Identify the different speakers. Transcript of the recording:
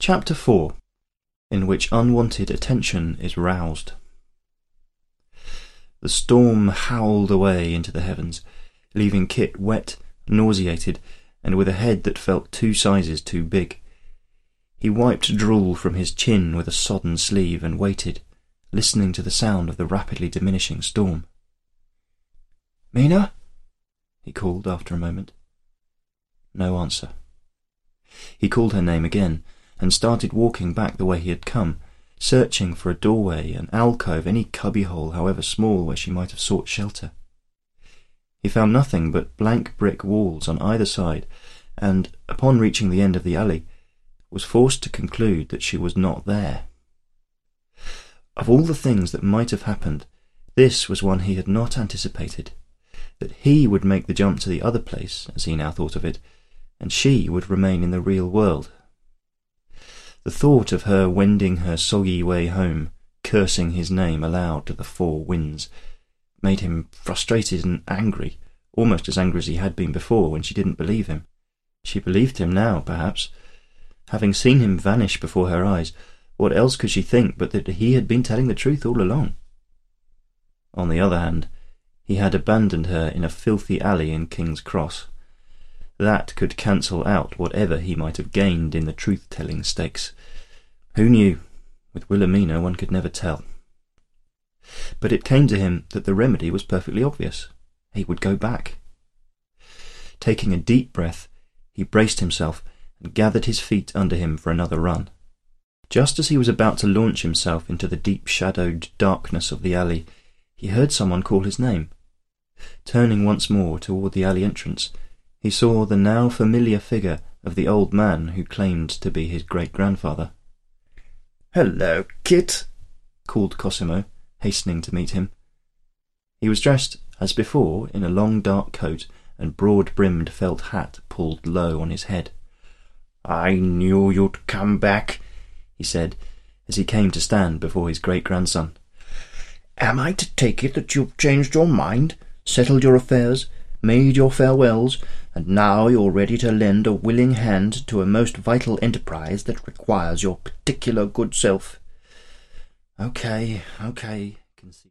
Speaker 1: Chapter 4, in which unwanted attention is roused. The storm howled away into the heavens, leaving Kit wet, nauseated, and with a head that felt 2 sizes too big. He wiped drool from his chin with a sodden sleeve and waited, listening to the sound of the rapidly diminishing storm. "Mina?" he called after a moment. No answer. He called her name again, and started walking back the way he had come, searching for a doorway, an alcove, any cubbyhole, however small, where she might have sought shelter. He found nothing but blank brick walls on either side, and, upon reaching the end of the alley, was forced to conclude that she was not there. Of all the things that might have happened, this was one he had not anticipated, that he would make the jump to the other place, as he now thought of it, and she would remain in the real world. The thought of her wending her soggy way home, cursing his name aloud to the 4 winds, made him frustrated and angry, almost as angry as he had been before when she didn't believe him. She believed him now, perhaps. Having seen him vanish before her eyes, what else could she think but that he had been telling the truth all along? On the other hand, he had abandoned her in a filthy alley in King's Cross. That could cancel out whatever he might have gained in the truth-telling stakes. Who knew? With Wilhelmina one could never tell. But it came to him that the remedy was perfectly obvious. He would go back. Taking a deep breath, he braced himself and gathered his feet under him for another run. Just as he was about to launch himself into the deep-shadowed darkness of the alley, he heard someone call his name. Turning once more toward the alley entrance, he saw the now familiar figure of the old man who claimed to be his great-grandfather. "Hello, Kit," called Cosimo, hastening to meet him. He was dressed, as before, in a long dark coat and broad-brimmed felt hat pulled low on his head. "I knew you'd come back," he said, as he came to stand before his great-grandson. "Am I to take it that you've changed your mind, settled your affairs, made your farewells, and now you're ready to lend a willing hand to a most vital enterprise that requires your particular good self?" Okay,